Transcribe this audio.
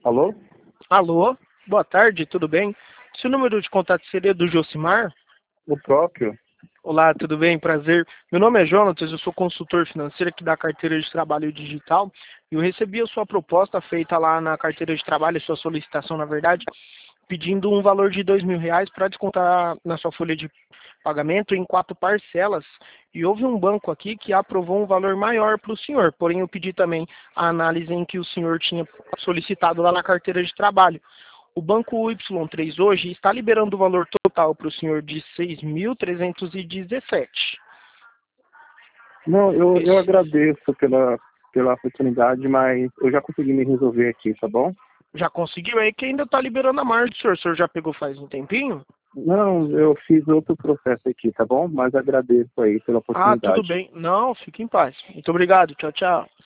Alô? Alô, boa tarde, tudo bem? Seu número de contato seria do Josimar? O próprio? Olá, tudo bem? Prazer. Meu nome é Jonatas, eu sou consultor financeiro aqui da carteira de trabalho digital e eu recebi a sua proposta feita lá na carteira de trabalho, sua solicitação, na verdade, pedindo um valor de R$ 2.000 para descontar na sua folha de pagamento em 4 parcelas. E houve um banco aqui que aprovou um valor maior para o senhor, porém eu pedi também a análise em que o senhor tinha solicitado lá na carteira de trabalho. O banco Y3 hoje está liberando o valor total para o senhor de 6.317. Não, eu agradeço pela oportunidade, mas eu já consegui me resolver aqui, tá bom? Já conseguiu aí que ainda está liberando a margem, senhor? O senhor já pegou faz um tempinho? Não, eu fiz outro processo aqui, tá bom? Mas agradeço aí pela Ah, tudo oportunidade. bem. Não, fique em paz. Muito obrigado. Tchau, tchau.